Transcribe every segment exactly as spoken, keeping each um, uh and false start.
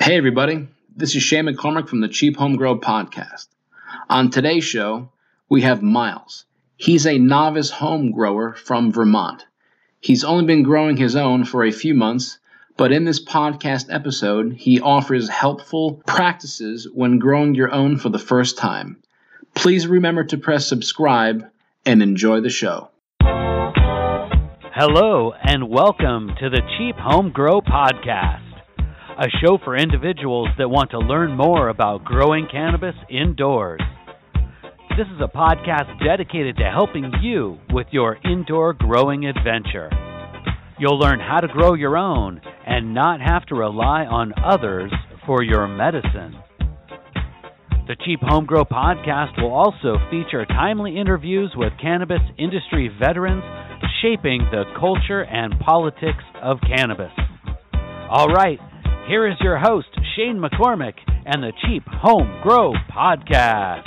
Hey everybody, this is Shane McCormick from the Cheap Home Grow podcast. On today's show, we have Miles. He's a novice home grower from Vermont. He's only been growing his own for a few months, but in this podcast episode, he offers helpful practices when growing your own for the first time. Please remember to press subscribe and enjoy the show. Hello and welcome to the Cheap Home Grow podcast, a show for individuals that want to learn more about growing cannabis indoors. This is a podcast dedicated to helping you with your indoor growing adventure. You'll learn how to grow your own and not have to rely on others for your medicine. The Cheap Home Grow podcast will also feature timely interviews with cannabis industry veterans shaping the culture and politics of cannabis. All right, here is your host, Shane McCormick, and the Cheap Home Grow podcast.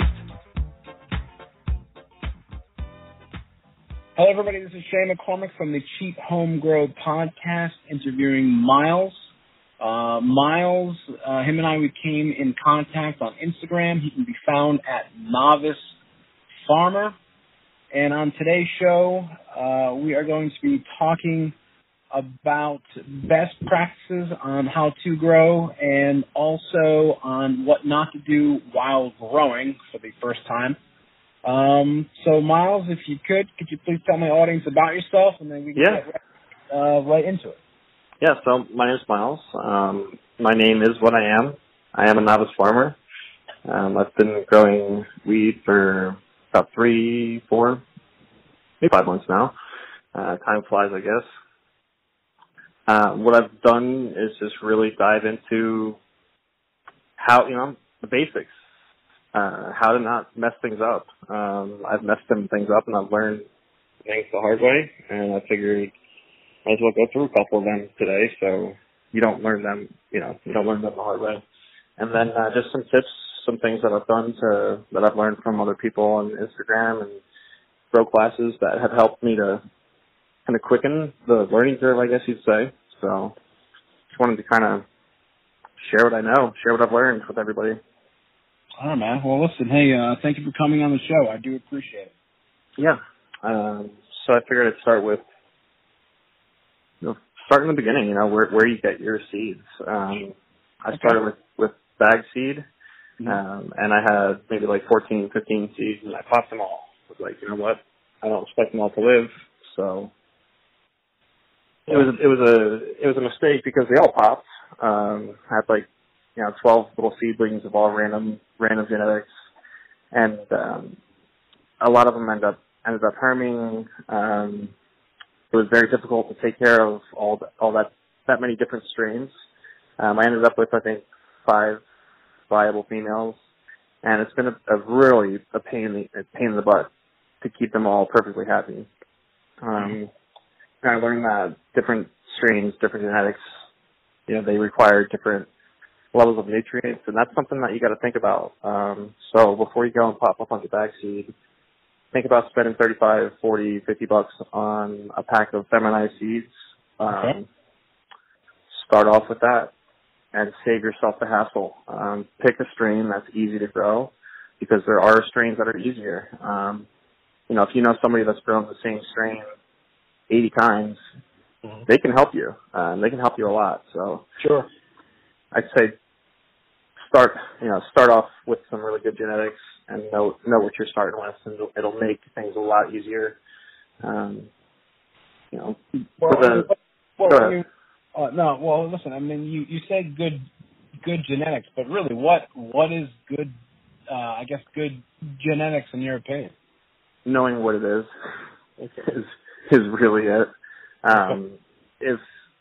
Hello, everybody. This is Shane McCormick from the Cheap Home Grow podcast, interviewing Miles. Uh, Miles, uh, him and I, we came in contact on Instagram. He can be found at Novice Farmer. And on today's show, uh, we are going to be talking about best practices on how to grow and also on what not to do while growing for the first time. Um, so, Miles, if you could, could you please tell my audience about yourself, and then we can yeah. get right, uh, right into it. Yeah, so my name is Miles. Um, my name is what I am. I am a novice farmer. Um, I've been growing weed for about three, four, maybe five months now. Uh, time flies, I guess. Uh, what I've done is just really dive into how, you know, the basics, uh, how to not mess things up. Um, I've messed some things up and I've learned things the hard way, and I figured might as well go through a couple of them today so you don't learn them, you know, you don't learn them the hard way. And then uh, just some tips, some things that I've done to, that I've learned from other people on Instagram and grow classes that have helped me to kind of quicken the learning curve, I guess you'd say. So just wanted to kind of share what I know, share what I've learned with everybody. All right, man. Well, listen, hey, uh, thank you for coming on the show. I do appreciate it. Yeah. Um, so I figured I'd start with, you know, start in the beginning, you know, where where you get your seeds. Um, I okay. started with, with bag seed, mm-hmm. um, and I had maybe like fourteen, fifteen seeds, and I popped them all. I was like, you know what? I don't expect them all to live, so it was it was a it was a mistake because they all popped. Um, I had like, you know, twelve little seedlings of all random random genetics, and um, a lot of them ended up ended up harming. Um, it was very difficult to take care of all the, all that that many different strains. Um, I ended up with I think five viable females, and it's been a, a really a pain in the a pain in the butt to keep them all perfectly happy. Um, and I learned that different strains, different genetics, you know, they require different levels of nutrients, and that's something that you got to think about. Um, so before you go and pop up on your bag seed, think about spending thirty-five, forty, fifty bucks on a pack of feminized seeds. Um, okay. Start off with that and save yourself the hassle. Um, pick a strain that's easy to grow, because there are strains that are easier. Um, you know, if you know somebody that's grown the same strain eighty times, mm-hmm. they can help you. Um, they can help you a lot. So sure, I'd say start, you know, start off with some really good genetics and know know what you're starting with, and it'll, it'll make things a lot easier. Um, you know, well, for the, well, go I ahead. mean, uh, no, well, listen, I mean, you, you said good good genetics, but really, what what is good? Uh, I guess good genetics in your opinion? Knowing what it is is is really it. Um, if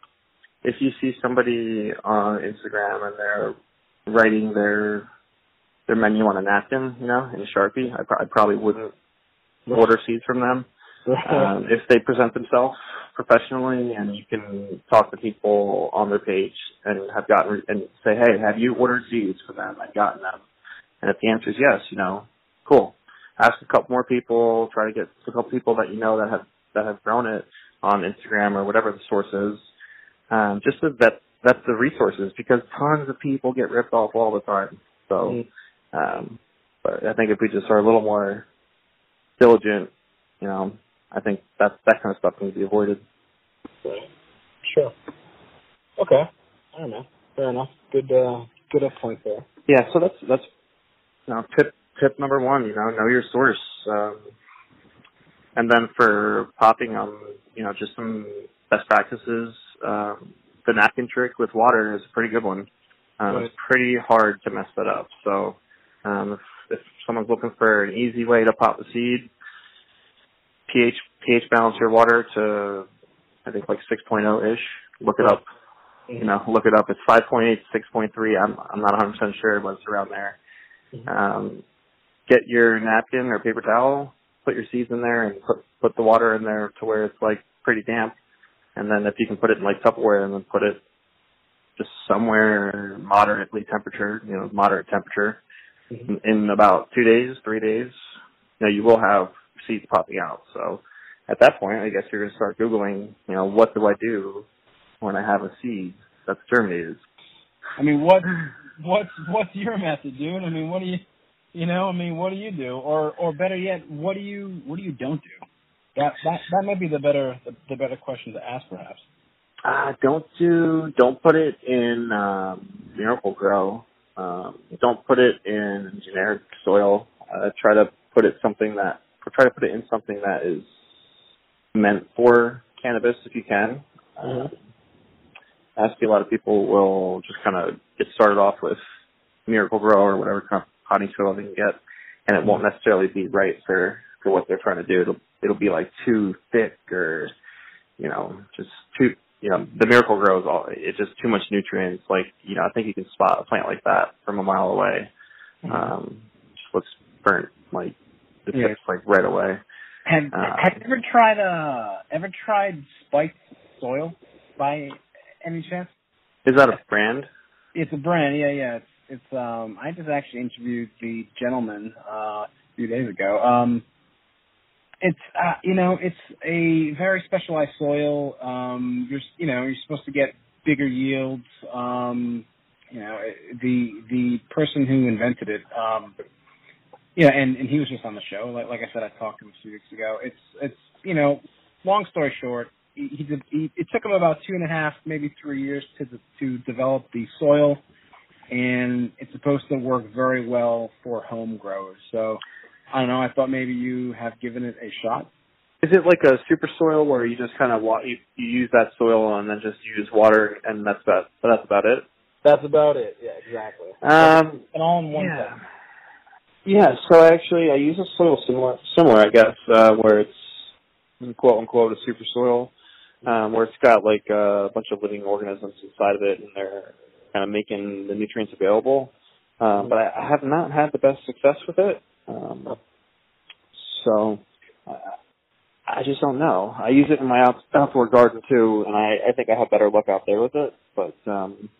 if you see somebody on Instagram and they're writing their their menu on a napkin, you know, in Sharpie, I, pro- I probably wouldn't order seeds from them. Um, if they present themselves professionally and you can talk to people on their page and have gotten and say, hey, have you ordered seeds for them? I've gotten them. And if the answer is yes, you know, cool. Ask a couple more people. Try to get a couple people that you know that have that have grown it on Instagram or whatever the source is, um, just to vet that's the resources, because tons of people get ripped off all the time. So, mm-hmm. um, but I think if we just are a little more diligent, you know, I think that that kind of stuff can be avoided. Right. Sure. Okay. I don't know. Fair enough. Good. Uh, good point there. Yeah. So that's that's you know tip tip number one. You know, know your source. Um, and then for popping, um, you know, just some best practices. Um, the napkin trick with water is a pretty good one. Um, right. It's pretty hard to mess that up. So um, if, if someone's looking for an easy way to pop the seed, pH pH balance your water to I think like six point oh ish. Look it up. You know, look it up. It's five point eight, six point three. I'm I'm not one hundred percent sure, but it's around there. Mm-hmm. Um, get your napkin or paper towel, put your seeds in there, and put put the water in there to where it's like pretty damp. And then if you can put it in like Tupperware, and then put it just somewhere moderately temperature, you know, moderate temperature, mm-hmm. in, in about two days, three days, you know, you will have seeds popping out. So at that point, I guess you're going to start Googling, you know, what do I do when I have a seed that's germinated? I mean, what what's what's your method, dude? I mean, what do you, you know, I mean, what do you do, or or better yet, what do you what do you don't do? That that that might be the better the, the better question to ask, perhaps. Uh, don't do don't put it in um, Miracle-Gro. Um, don't put it in generic soil. Uh, try to put it something that try to put it in something that is meant for cannabis if you can. Mm-hmm. Uh, I see a lot of people will just kind of get started off with Miracle-Gro or whatever kind of potting soil they can get, and it won't necessarily be right for, for what they're trying to do. It'll it'll be like too thick, or you know, just too you know the Miracle-Gro is all it's just too much nutrients. Like you know, I think you can spot a plant like that from a mile away. Mm-hmm. Um, just looks burnt, like the yeah. tips like right away. Have uh, Have you ever tried uh ever tried spiked soil by any chance? Is that a brand? It's a brand, yeah, yeah. It's it's um I just actually interviewed the gentleman uh a few days ago. Um it's uh you know, it's a very specialized soil. Um you're you know, you're supposed to get bigger yields. Um you know, the the person who invented it, um yeah, and, and he was just on the show. Like, like I said, I talked to him a few weeks ago. It's, it's you know, long story short, he, he, did, he it took him about two and a half, maybe three years to to develop the soil, and it's supposed to work very well for home growers. So, I don't know. I thought maybe you have given it a shot. Is it like a super soil where you just kind of wa- you, you use that soil and then just use water and that's about that's about it? That's about it. Yeah, exactly. Um, and all in one yeah. thing. Yeah, so actually I use a soil similar, similar I guess, uh, where it's quote unquote a super soil, um, where it's got like a bunch of living organisms inside of it and they're kind of making the nutrients available. Um, but I, I have not had the best success with it. Um, so uh, I just don't know. I use it in my out, outdoor garden too, and I, I think I have better luck out there with it. But um,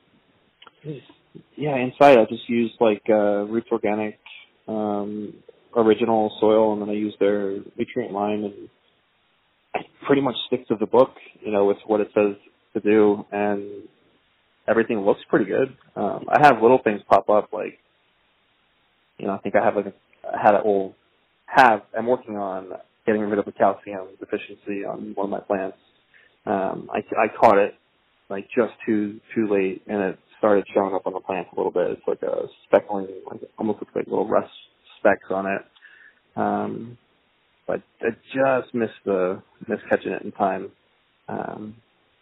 yeah, inside I just use like uh, Roots Organic. Um, original soil, and then I use their nutrient line, and I pretty much stick to the book, you know, with what it says to do, and everything looks pretty good. Um, I have little things pop up, like, you know, I think I have like a, I had a will have, I'm working on getting rid of the calcium deficiency on one of my plants. Um, I, I caught it like just too too late, and it started showing up on the plant a little bit. It's like a speckling, like it almost looks like little rust specks on it. Um, but I just missed the missed catching it in time. Um,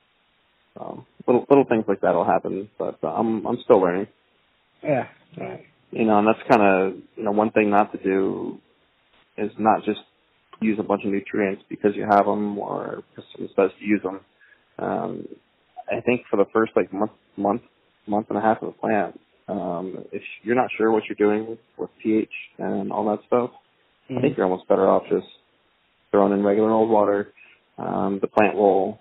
so little little things like that will happen, but uh, I'm I'm still learning. Yeah, right. You know, and that's kind of you know one thing not to do is not just use a bunch of nutrients because you have them or because someone says to use them. Um, I think for the first like month, month, month and a half of the plant, um, if you're not sure what you're doing with pH and all that stuff, mm-hmm. I think you're almost better off just throwing in regular old water. Um, the plant will,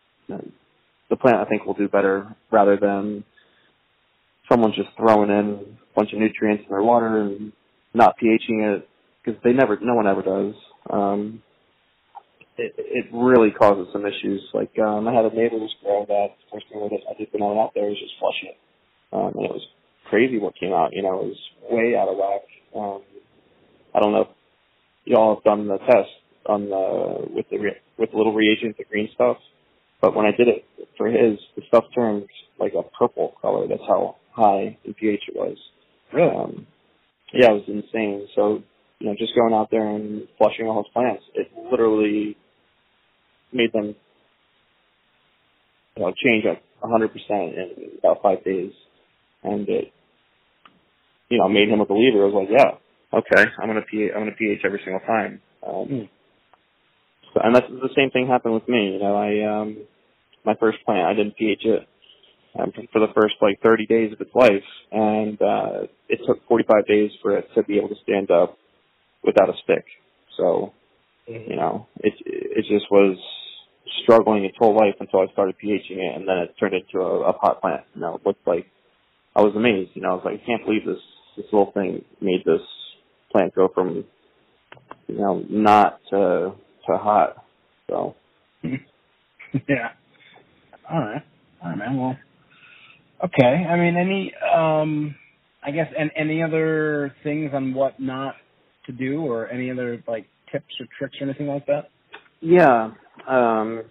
the plant I think will do better rather than someone just throwing in a bunch of nutrients in their water and not pHing it, because they never, no one ever does. Um, it, it really causes some issues. Like, um, I had a neighbor's girl that the first thing I did when I went out there was just flush it. Um, and it was crazy what came out. You know, it was way out of whack. Um, I don't know if y'all have done the test on the with the re- with the little reagent, the green stuff. But when I did it for his, the stuff turned like a purple color. That's how high in pH it was. Really? Um, yeah, it was insane. So, you know, just going out there and flushing all his plants, it literally made them, you know, change like one hundred percent in about five days. And it, you know, made him a believer. I was like, yeah, okay, I'm going to pH, I'm going to pH every single time. Um, mm. so, and that's the same thing happened with me. You know, I, um, my first plant, I didn't pH it um, for the first like thirty days of its life. And, uh, it took forty-five days for it to be able to stand up without a stick. So, mm. you know, it, it just was struggling its whole life until I started pHing it. And then it turned into a, a pot plant. You know, it looked like, I was amazed. You know, I was like, I can't believe this, this little thing made this plant go from, you know, not to, to hot. So. Yeah. All right. All right, man. Well, okay. I mean, any, um, I guess, and any other things on what not to do or any other, like, tips or tricks or anything like that? Yeah. Um,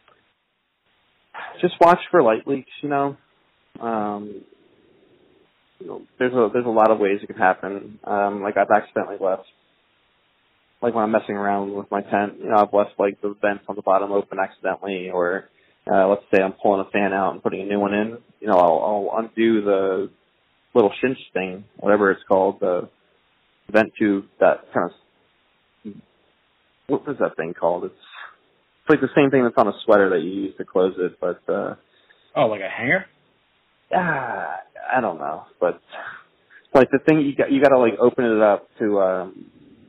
just watch for light leaks, you know. Um, You know, there's a there's a lot of ways it could happen. Um, like I've accidentally left, like when I'm messing around with my tent, you know, I've left like the vents on the bottom open accidentally, or uh, let's say I'm pulling a fan out and putting a new one in. You know, I'll, I'll undo the little cinch thing, whatever it's called, the vent tube that kind of, what is that thing called? It's, it's like the same thing that's on a sweater that you use to close it, but uh, oh, like a hanger? Ah, I don't know, but like the thing you got, you got to like open it up to. Um,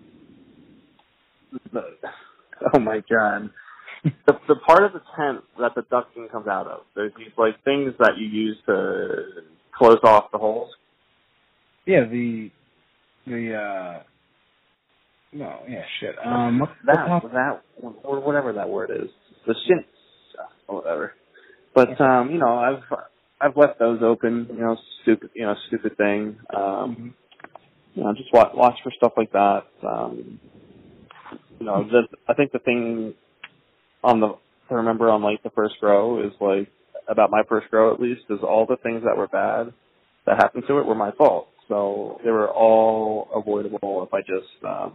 the, oh my god, the the part of the tent that the ducting comes out of. There's these like things that you use to close off the holes. Yeah, the the uh, no, yeah, shit. Um, what, that that or whatever that word is, the shin, or whatever. But um, you know, I've. I've left those open, you know, stupid, you know, stupid thing. Um, mm-hmm. You know, just watch, watch for stuff like that. Um, you know, the, I think the thing on the, to remember on like the first grow is like, about my first grow at least, is all the things that were bad that happened to it were my fault. So they were all avoidable if I just, um,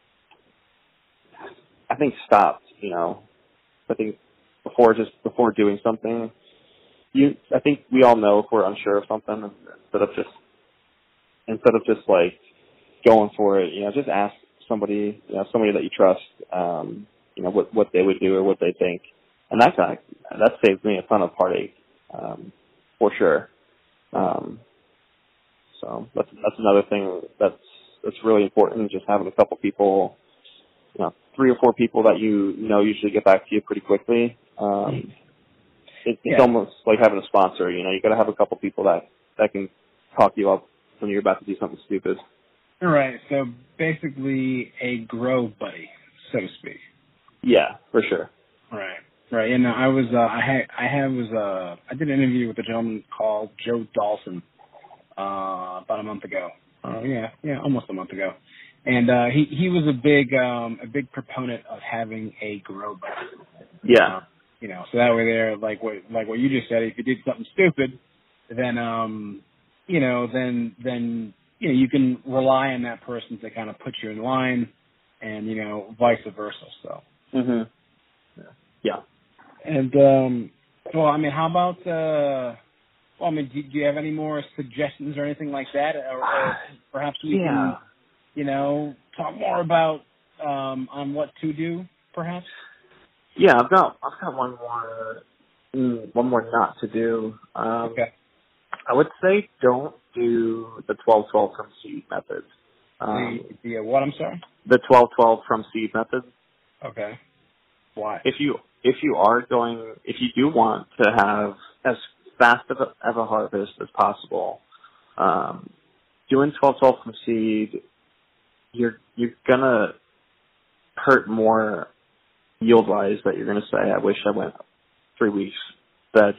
I think stopped, you know, I think before just, before doing something, You, I think we all know if we're unsure of something, instead of just, instead of just like going for it, you know, just ask somebody, you know, somebody that you trust, um, you know, what, what they would do or what they think. And that kind of, that saves me a ton of heartache, um, for sure. Um, so that's, that's another thing that's, that's really important, just having a couple people, you know, three or four people that you know usually get back to you pretty quickly. Um, It, it's yeah. almost like having a sponsor, you know. You got to have a couple people that, that can talk you up when you're about to do something stupid. All right. So basically a grow buddy, so to speak. Yeah, for sure. Right. Right. And I was, uh, I had, I had was, uh, I did an interview with a gentleman called Joe Dawson, uh, about a month ago. Uh, yeah, yeah, almost a month ago. And, uh, he, he was a big, um, a big proponent of having a grow buddy. Yeah. Uh, You know, so that way there, like what, like what you just said, if you did something stupid, then, um, you know, then, then, you know, you can rely on that person to kind of put you in line and, you know, vice versa. So. Mhm. Yeah. And, um, well, I mean, how about, uh, well, I mean, do, do you have any more suggestions or anything like that? Or, or perhaps we yeah. can, you know, talk more about, um, on what to do, perhaps? Yeah, I've got I've got one more mm, one more not to do. Um, okay. I would say don't do the twelve twelve from seed method. Um, the, the what? I'm sorry. The twelve twelve from seed method. Okay. Why? If you if you are going if you do want to have as fast of a, of a harvest as possible, um, doing twelve twelve from seed, you're you're gonna hurt more yield-wise that you're going to say, I wish I went three weeks veg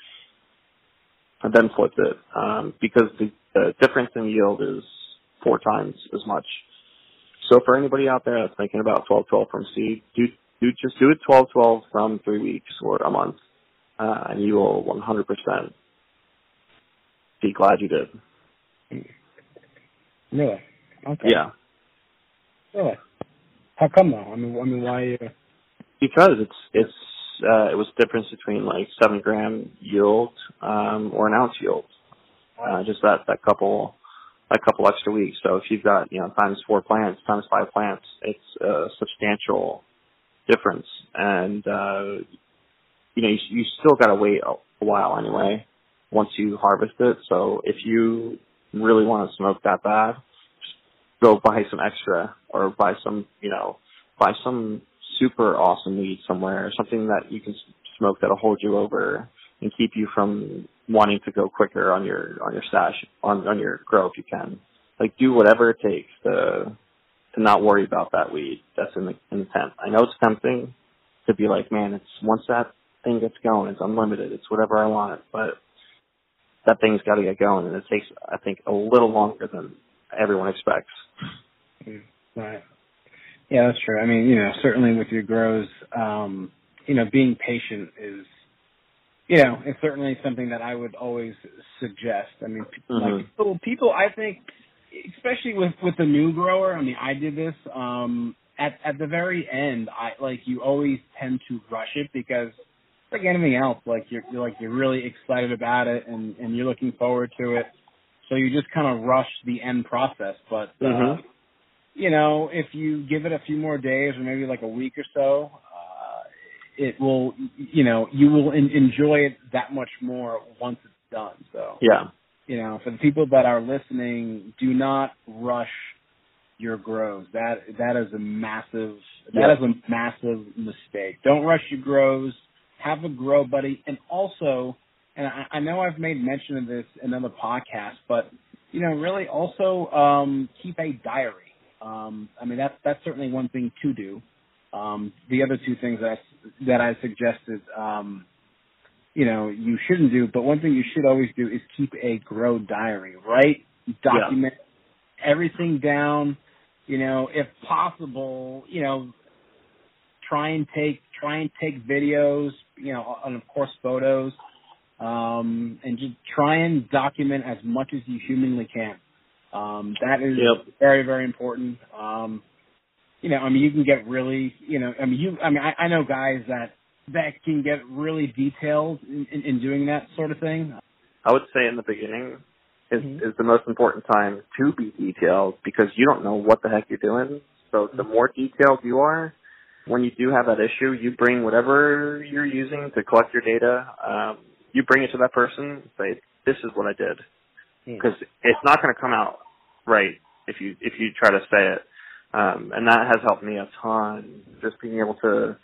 and then flipped it, um, because the, the difference in yield is four times as much. So for anybody out there that's thinking about twelve twelve from seed, do, do just do it twelve twelve from three weeks or a month, uh, and you will one hundred percent be glad you did. Really? Okay. Yeah. Really? How come though? I mean, I mean, why? Uh... Because it's it's uh, it was the difference between like seven gram yield um, or an ounce yield. Uh, just that that couple a couple extra weeks. So if you've got, you know, times four plants, times five plants, it's a substantial difference. And, uh, you know, you, you still got to wait a, a while anyway once you harvest it. So if you really want to smoke that bad, just go buy some extra or buy some, you know, buy some super awesome weed somewhere, something that you can smoke that'll hold you over and keep you from wanting to go quicker on your on your stash on on your grow if you can. Like, do whatever it takes to to not worry about that weed that's in the in the tent. I know it's tempting to be like, man, it's once that thing gets going, it's unlimited. It's whatever I want, but that thing's got to get going, and it takes, I think, a little longer than everyone expects. Right. Yeah, that's true. I mean, you know, certainly with your grows, um, you know, being patient is. You know, it's certainly something that I would always suggest. I mean, mm-hmm. like people, people, I think, especially with, with the new grower, I mean, I did this, um, at, at the very end, I, like, you always tend to rush it because, like anything else, like, you're, you're like, you're really excited about it and, and you're looking forward to it. So you just kind of rush the end process. But, mm-hmm. uh, you know, if you give it a few more days or maybe like a week or so, it will, you know, you will in, enjoy it that much more once it's done. So, yeah, you know, for the people that are listening, do not rush your grows. That that is a massive, that yeah. is a massive mistake. Don't rush your grows. Have a grow buddy, and also, and I, I know I've made mention of this in other podcasts, but you know, really also um, keep a diary. Um, I mean, that's that's certainly one thing to do. Um, the other two things that I, that I suggested, um, you know, you shouldn't do, but one thing you should always do is keep a grow diary, right? Document yeah. everything down, you know, if possible, you know, try and take, try and take videos, you know, and of course photos, um, and just try and document as much as you humanly can. Um, that is yep. very, very important. Um, You know, I mean, you can get really, you know, I mean, you, I mean, I, I know guys that, that can get really detailed in, in, in doing that sort of thing. I would say in the beginning is, mm-hmm. is the most important time to be detailed because you don't know what the heck you're doing. So the more detailed you are, when you do have that issue, you bring whatever you're using to collect your data, um, you bring it to that person and say, this is what I did. Because mm-hmm. it's not going to come out right if you, if you try to say it. Um, and that has helped me a ton, just being able to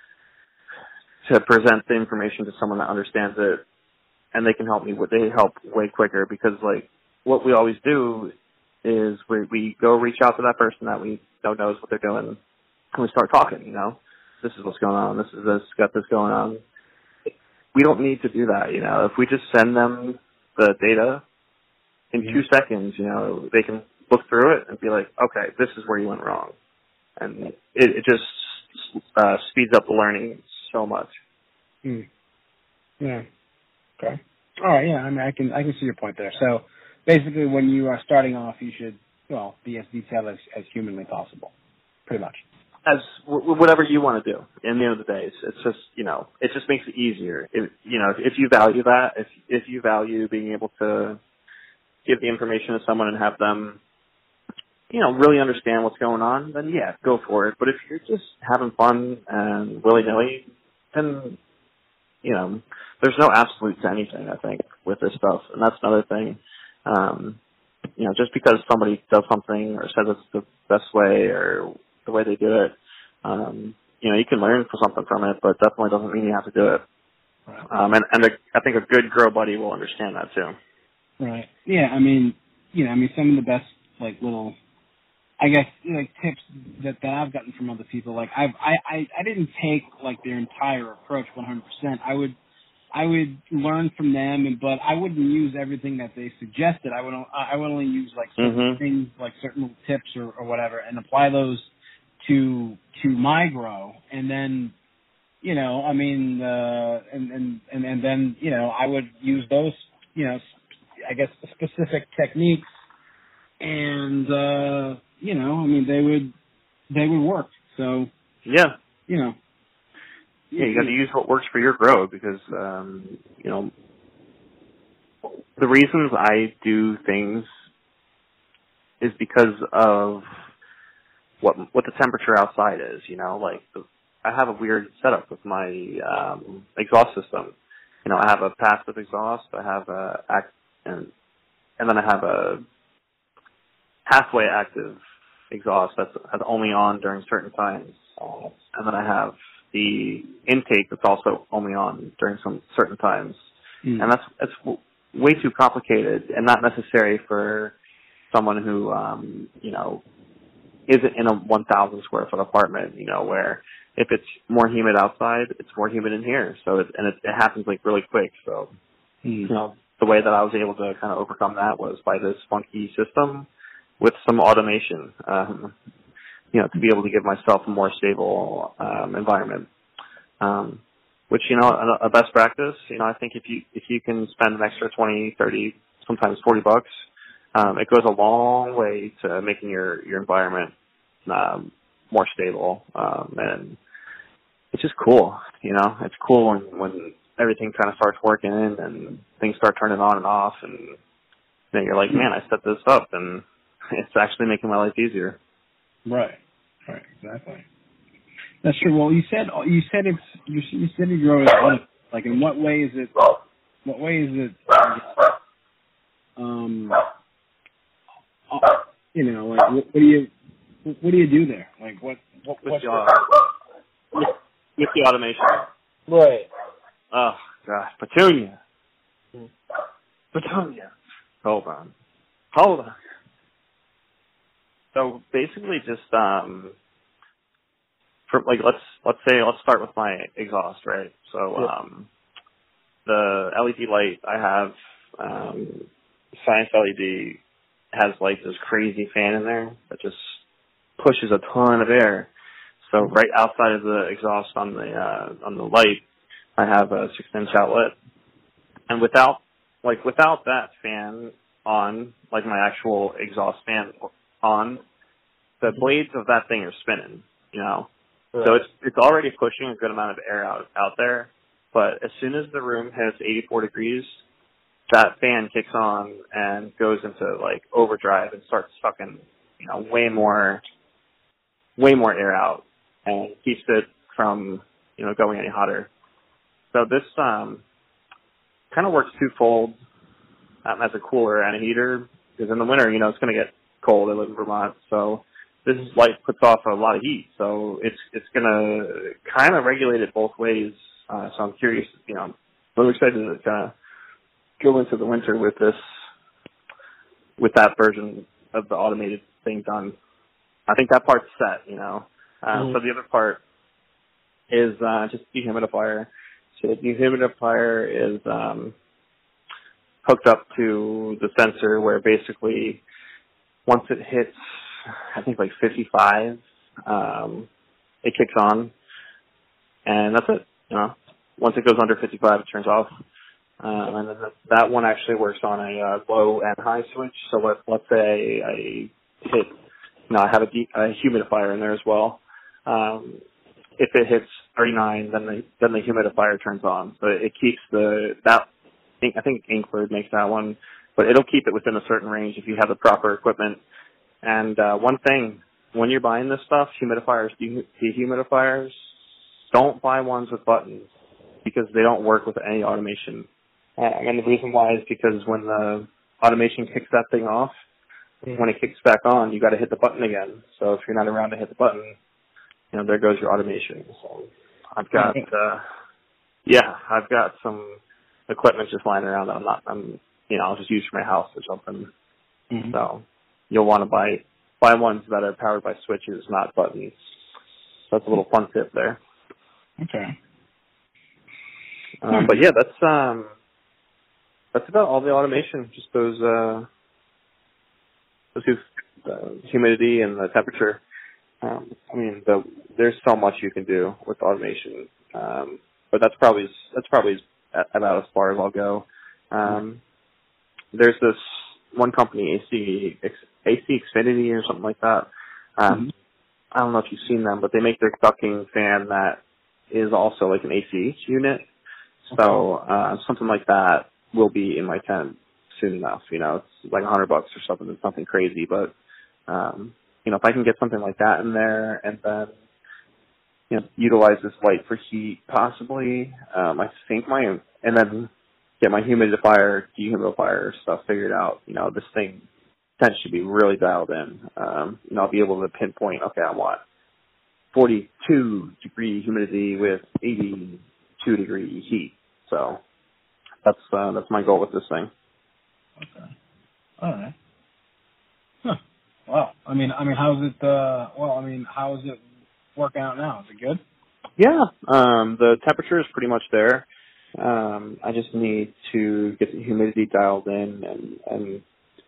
to present the information to someone that understands it, and they can help me. They help way quicker because, like, what we always do is we, we go reach out to that person that we know knows what they're doing, and we start talking, you know. This is what's going on. This is this. Got this going on. We don't need to do that, you know. If we just send them the data in yeah. two seconds, you know, they can look through it and be like, okay, this is where you went wrong. And it, it just uh, speeds up the learning so much. Hmm. Yeah. Okay. All right. Yeah. I mean, I can I can see your point there. So basically, when you are starting off, you should well be as detailed as, as humanly possible, pretty much. As w- whatever you want to do. In the end of the day, it's, it's just, you know, it just makes it easier. If, you know, if, if you value that, if if you value being able to give the information to someone and have them, you know, really understand what's going on, then yeah, go for it. But if you're just having fun and willy-nilly, then, you know, there's no absolute to anything, I think, with this stuff. And that's another thing. Um, you know, just because somebody does something or says it's the best way or the way they do it, um, you know, you can learn something from it, but definitely doesn't mean you have to do it. Um, and and a, I think a good grow buddy will understand that too. Right. Yeah, I mean, you know, I mean, some of the best, like, little I guess like tips that, that I've gotten from other people. Like I've I, I, I didn't take like their entire approach one hundred percent. I would I would learn from them, and but I wouldn't use everything that they suggested. I would I would only use like certain mm-hmm. things, like certain little tips or, or whatever, and apply those to to my grow, and then. You know, I mean, uh, and, and, and, and then, you know, I would use those, you know, I guess specific techniques and, uh, you know, I mean, they would, they would work. So, yeah, you know, yeah, you got to use what works for your grow because, um, you know, the reasons I do things is because of what, what the temperature outside is, you know, like the, I have a weird setup with my um, exhaust system. You know, I have a passive exhaust, I have a act, and and then I have a halfway active exhaust that's, that's only on during certain times, uh, and then I have the intake that's also only on during some certain times, mm. and that's that's w- way too complicated and not necessary for someone who um, you know isn't in a one thousand square foot apartment. You know where. If it's more humid outside, it's more humid in here. So it, and it, it happens like really quick. So, mm. you know, the way that I was able to kind of overcome that was by this funky system with some automation, um, you know, to be able to give myself a more stable um, environment. Um, which, you know, a, a best practice, you know, I think if you, if you can spend an extra twenty, thirty, sometimes forty bucks, um, it goes a long way to making your, your environment, um, more stable, um, and it's just cool, you know. It's cool when, when everything kind of starts working and things start turning on and off, and you know, you're like, man, I set this up, and it's actually making my life easier. Right, right, exactly. That's true. Well, you said you said it's you, you said you grow it like in what way is it? What way is it? Um, you know, like what, what do you? What do you do there? Like what? What? With, the, uh, with, with the automation. Right. Oh gosh, Petunia. Petunia. Hold on. Hold on. So basically, just um, for like let's let's say let's start with my exhaust, right? So yeah. um, the L E D light I have, um, Science L E D has like this crazy fan in there that just pushes a ton of air. So right outside of the exhaust on the uh, on the light, I have a six-inch outlet, and without like without that fan on, like my actual exhaust fan on, the blades of that thing are spinning. You know, right. So it's it's already pushing a good amount of air out out there. But as soon as the room hits eighty-four degrees, that fan kicks on and goes into like overdrive and starts sucking, you know, way more. way more air out and keeps it from, you know, going any hotter. So this um, kind of works twofold um, as a cooler and a heater, because in the winter, you know, it's going to get cold. I live in Vermont, so this light puts off a lot of heat. So it's it's going to kind of regulate it both ways. Uh, so I'm curious, you know, I'm excited to kind of go into the winter with this, with that version of the automated thing done. I think that part's set, you know. Uh, mm-hmm. So the other part is uh, just dehumidifier. So the dehumidifier is um, hooked up to the sensor where basically once it hits, I think like fifty-five, um, it kicks on, and that's it. You know, once it goes under fifty-five, it turns off. Um, and then that one actually works on a uh, low and high switch. So let, let's say I hit. No, I have a, de- a humidifier in there as well. Um, if it hits thirty-nine, then the then the humidifier turns on. So it keeps the that. I think Inkbird makes that one, but it'll keep it within a certain range if you have the proper equipment. And uh, one thing, when you're buying this stuff, humidifiers, dehumidifiers, don't buy ones with buttons because they don't work with any automation. Uh, and the reason why is because when the automation kicks that thing off, when it kicks back on, you got to hit the button again. So if you're not around to hit the button, you know, there goes your automation. So I've got, uh, yeah, I've got some equipment just lying around that I'm not, I'm, you know, I'll just use for my house or something. Mm-hmm. So you'll want to buy buy ones that are powered by switches, not buttons. So that's a little fun tip there. Okay. Um, but yeah, that's um, that's about all the automation. Just those uh, those uh, humidity and the temperature. Um, I mean, the, there's so much you can do with automation, um, but that's probably that's probably about as far as I'll go. Um, there's this one company, A C A C Xfinity or something like that. Um, mm-hmm. I don't know if you've seen them, but they make their ducking fan that is also like an A C unit. So uh, something like that will be in my tent soon enough. You know, it's like a hundred bucks or something. It's nothing crazy, but um, you know, if I can get something like that in there and then you know utilize this light for heat, possibly, um, I think my and then get my humidifier, dehumidifier stuff figured out. You know, this thing tent should be really dialed in. Um, you know, I'll be able to pinpoint. Okay, I want forty-two degree humidity with eighty-two degree heat. So that's uh, that's my goal with this thing. Okay. All right. Huh. Wow. I mean, I mean, how's it? Uh, well, I mean, how is it working out now? Is it good? Yeah. Um, the temperature is pretty much there. Um, I just need to get the humidity dialed in, and, and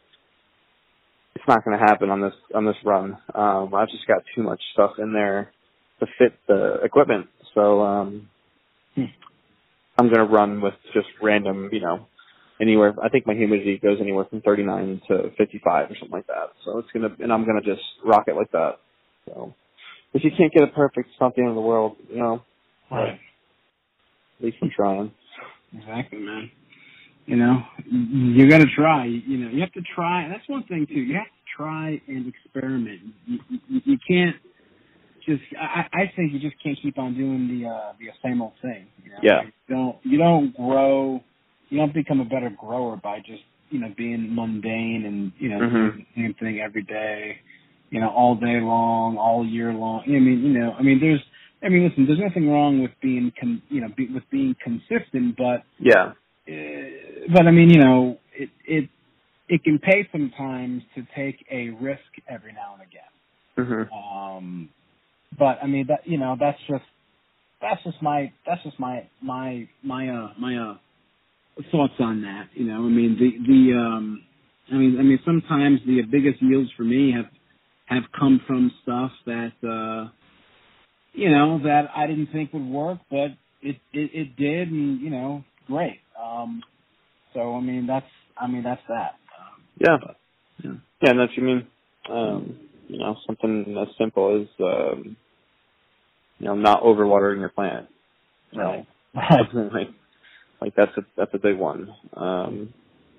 it's not going to happen on this on this run. Um, I've just got too much stuff in there to fit the equipment. So um, hmm. I'm going to run with just random, you know, anywhere. I think my humidity goes anywhere from thirty-nine to fifty-five or something like that. So it's going to, and I'm going to just rock it like that. So if you can't get it perfect, it's not the end of the world, you know. Right. At least I'm trying. Exactly, man. You know, you got to try. You know, you have to try. That's one thing too. You have to try and experiment. You, you, you can't just. I, I think you just can't keep on doing the uh, the same old thing. You know? Yeah. You don't. You don't grow. You don't become a better grower by just you know being mundane and you know mm-hmm. doing the same thing every day. You know, all day long, all year long. I mean, you know, I mean, there's. I mean, listen. There's nothing wrong with being, con, you know, be, with being consistent, but yeah. Uh, but I mean, you know, it it it can pay sometimes to take a risk every now and again. Mm-hmm. Um, but I mean, that you know, that's just that's just my that's just my my my uh my uh thoughts on that. You know, I mean, the the um, I mean, I mean, sometimes the biggest yields for me have have come from stuff that uh, you know that I didn't think would work, but it it, it did, and you know, great. Um, so I mean that's I mean that's that. Um, yeah. But, yeah, yeah, and that's what you mean. Um, you know, something as simple as um, you know not overwatering your plant. right. So, like, like that's a that's a big one. Um,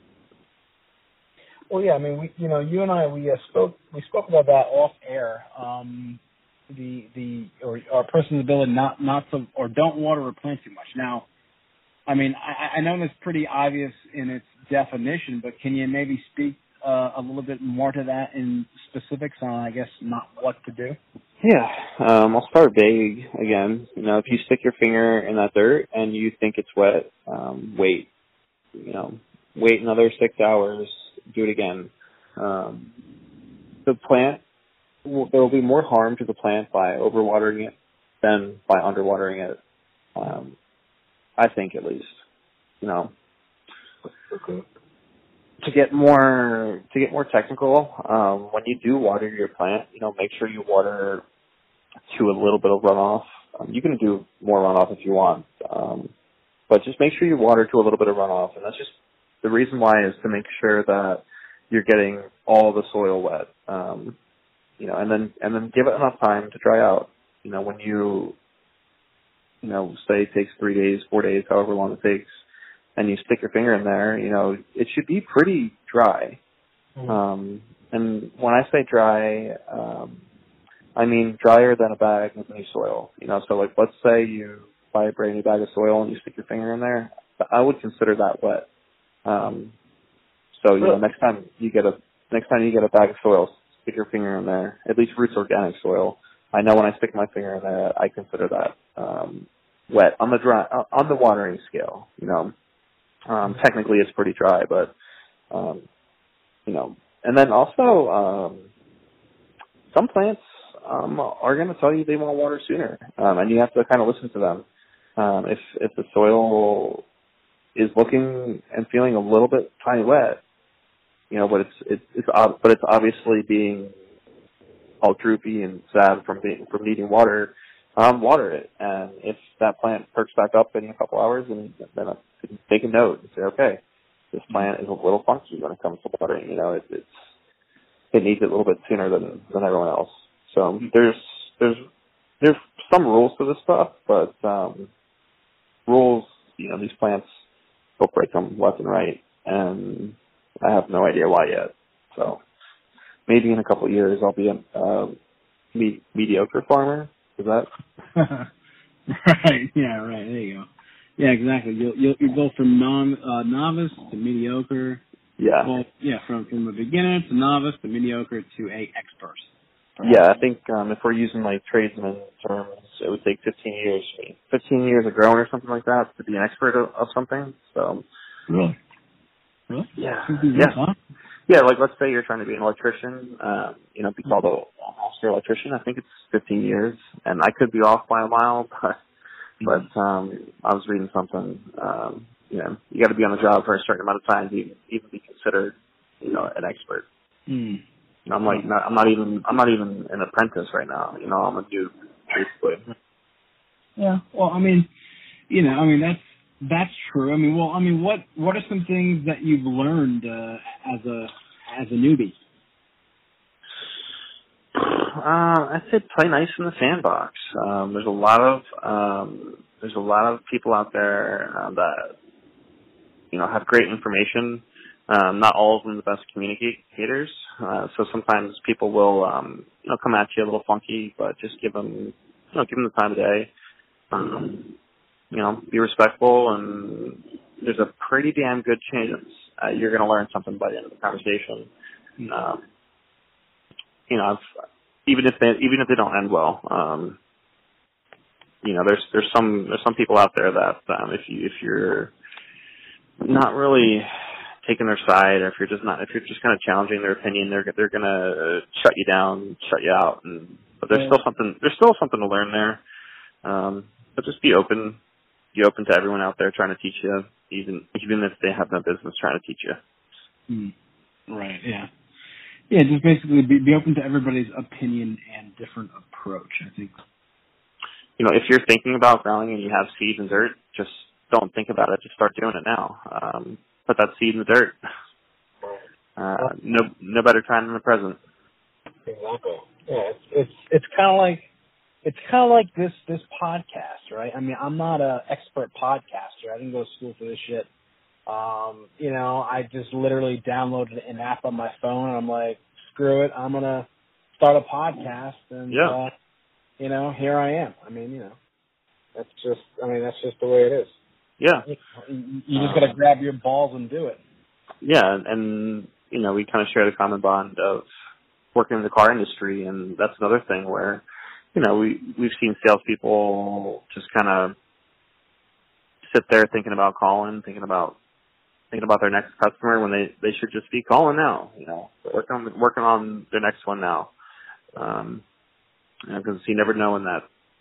well, yeah, I mean we you know you and I we uh, spoke we spoke about that off air. Um, the the or our person's ability not not to or don't water a plant too much. Now, I mean, I, I know that's pretty obvious in its definition, but can you maybe speak uh, a little bit more to that in specifics on, I guess, not what to do? Yeah, um, I'll start vague again. You know, if you stick your finger in that dirt and you think it's wet, um, wait. You know, wait another six hours. Do it again. Um, the plant, there will be more harm to the plant by overwatering it than by underwatering it. Um, I think, at least, you know, Okay. to get more to get more technical. Um, when you do water your plant, you know, make sure you water to a little bit of runoff. Um, you can do more runoff if you want, um, but just make sure you water to a little bit of runoff. And that's just the reason why is to make sure that you're getting all the soil wet. Um, you know, and then and then give it enough time to dry out. You know, when you you know, say it takes three days, four days, however long it takes, and you stick your finger in there, you know, it should be pretty dry. Mm-hmm. Um, and when I say dry, um, I mean drier than a bag of new soil. You know, so like let's say you buy a brand new bag of soil and you stick your finger in there, I would consider that wet. Um, so, you know, next time you get a, next time you get a bag of soil, stick your finger in there, at least Roots Organic soil. I know when I stick my finger in there, I consider that, um, wet on the dry, on the watering scale, you know. Um, technically it's pretty dry, but, um, you know, and then also, um, some plants um, are going to tell you they want water sooner, um, and you have to kind of listen to them. Um, if if the soil is looking and feeling a little bit tiny wet, you know, but it's it's it's ob- but it's obviously being all droopy and sad from being from needing water. Um, water it, and if that plant perks back up in a couple hours, and then I can take a note and say, okay, this plant is a little funky when it comes to watering. You know, it, it's it needs it a little bit sooner than than everyone else. So there's there's there's some rules to this stuff, but um, rules, you know, these plants will break them left and right, and I have no idea why yet. So maybe in a couple of years I'll be a uh, me- mediocre farmer. Is that right? Yeah, right. There you go. Yeah, exactly. You'll you'll, you'll go from non uh, novice to mediocre. Yeah. Well, yeah, from from a beginner to novice to mediocre to a expert. Perhaps. Yeah, I think um, if we're using like tradesman terms, it would take fifteen years for me. fifteen years of growing or something like that to be an expert of, of something. So. Really. Really? Yeah. Yeah. Huh? Yeah, like let's say you're trying to be an electrician, um, you know, be called a, a master electrician. I think it's fifteen years, and I could be off by a mile, but but um, I was reading something. Um, you know, you got to be on the job for a certain amount of time to even, even be considered, you know, an expert. Mm. And I'm like, not, I'm not even, I'm not even an apprentice right now. You know, I'm a dude, basically. Yeah. Well, I mean, you know, I mean that's. That's true. I mean, well, I mean, what what are some things that you've learned uh, as a as a newbie? Uh, I said play nice in the sandbox. Um, there's a lot of um, there's a lot of people out there uh, that you know have great information. Um, not all of them the best communicators. Uh, so sometimes people will um, you know come at you a little funky, but just give them you know give them the time of day. Um, You know, be respectful, and there's a pretty damn good chance uh, you're going to learn something by the end of the conversation. Um, you know, I've, even if they even if they don't end well, um, you know, there's there's some there's some people out there that um, if you if you're not really taking their side, or if you're just not if you're just kind of challenging their opinion, they're they're going to shut you down, shut you out, and but there's still something there's still something to learn there. Um, but just be open. Be open to everyone out there trying to teach you, even even if they have no business trying to teach you. Mm. Right. Yeah. Yeah. Just basically be, be open to everybody's opinion and different approach. I think. You know, if you're thinking about growing and you have seeds and dirt, just don't think about it. Just start doing it now. Um, put that seed in the dirt. Uh, no, no better time than the present. Exactly. Yeah. It's it's it's kind of like. It's kind of like this this podcast, right? I mean, I'm not an expert podcaster. I didn't go to school for this shit. Um, you know, I just literally downloaded an app on my phone, and I'm like, screw it, I'm going to start a podcast, and, yeah. uh, you know, here I am. I mean, you know, that's just, I mean, that's just the way it is. Yeah. You, you just got to grab your balls and do it. Yeah, and, you know, we kind of share the common bond of working in the car industry, and that's another thing where, you know, we, we've seen salespeople just kind of sit there thinking about calling, thinking about thinking about their next customer when they, they should just be calling now, you know, working on, working on their next one now. Um, because you never know when that,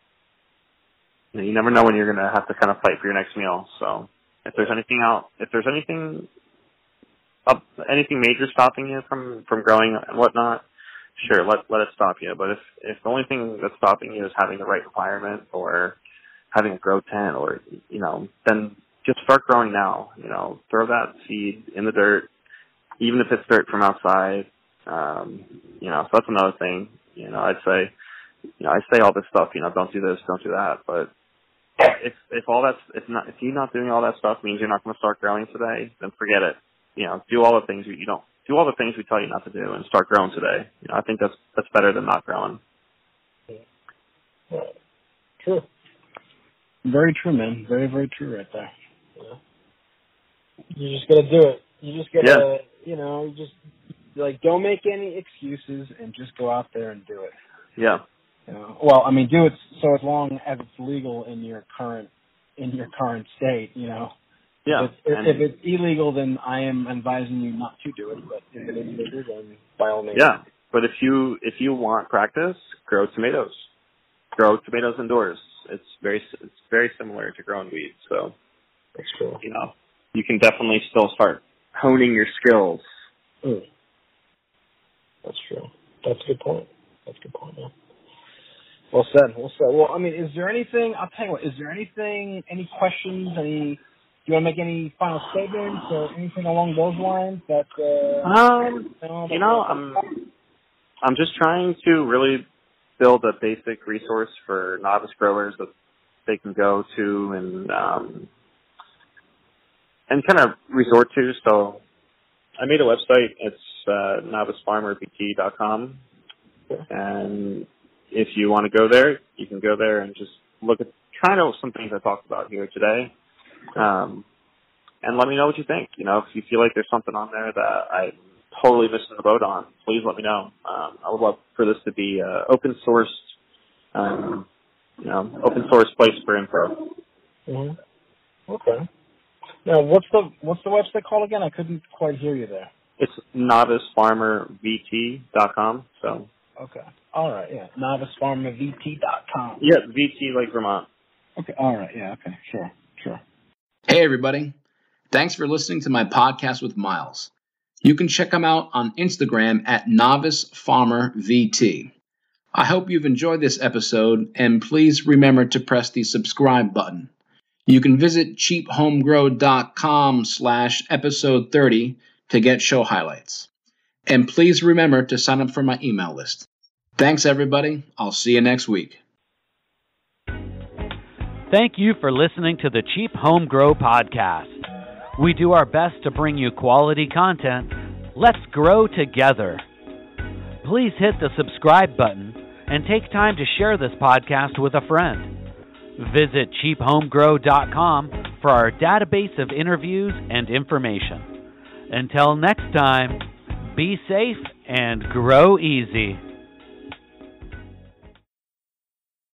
you know, you never know when you're going to have to kind of fight for your next meal. So if there's anything out, if there's anything up, anything major stopping you from, from growing and whatnot, sure, let let it stop you. But if if the only thing that's stopping you is having the right environment or having a grow tent, or you know, then just start growing now. You know, throw that seed in the dirt, even if it's dirt from outside. Um, you know, so that's another thing. You know, I'd say, you know, I say all this stuff. You know, don't do this, don't do that. But if if all that's if not if you not doing all that stuff means you're not going to start growing today, then forget it. You know, do all the things you, you don't. Do all the things we tell you not to do and start growing today. You know, I think that's that's better than not growing. Yeah. True. Very true, man. Very, very true right there. Yeah. You just got to do it. You just got to, yeah. you know, you just, like, don't make any excuses and just go out there and do it. Yeah. You know? Well, I mean, do it so as long as it's legal in your current in your current state, you know. Yeah. If it's, if it's illegal, then I am advising you not to do it. But if it is legal, then by all means. Yeah. but if you if you want practice, grow tomatoes. Grow tomatoes indoors. It's very it's very similar to growing weeds. So that's true. You know, you can definitely still start honing your skills. Mm. That's true. That's a good point. That's a good point. Yeah. Well said. Well said. Well, I mean, is there anything? I'll tell you what. Is there anything? Any questions? Any? Do you want to make any final statements or anything along those lines? That uh, um, you know, you know, I'm I'm just trying to really build a basic resource for novice growers that they can go to and um, and kind of resort to. So I made a website. It's uh, novice farmer v t dot com, and if you want to go there, you can go there and just look at kind of some things I talked about here today. Um, and let me know what you think. You know, if you feel like there's something on there that I'm totally missing the boat on, please let me know. Um, I would love for this to be uh, open source, um, you know, open source place for info. Mm-hmm. Okay. Now, what's the what's the website called again? I couldn't quite hear you there. It's novice farmer v t dot com. So. Okay. All right. Yeah. novice farmer v t dot com. Yeah, V T like Vermont. Okay. All right. Yeah. Okay. Sure. Sure. Hey, everybody. Thanks for listening to my podcast with Miles. You can check him out on Instagram at novice farmer v t. I hope you've enjoyed this episode, and please remember to press the subscribe button. You can visit cheap home grow dot com slash episode thirty to get show highlights. And please remember to sign up for my email list. Thanks, everybody. I'll see you next week. Thank you for listening to the Cheap Home Grow Podcast. We do our best to bring you quality content. Let's grow together. Please hit the subscribe button and take time to share this podcast with a friend. Visit cheap home grow dot com for our database of interviews and information. Until next time, be safe and grow easy.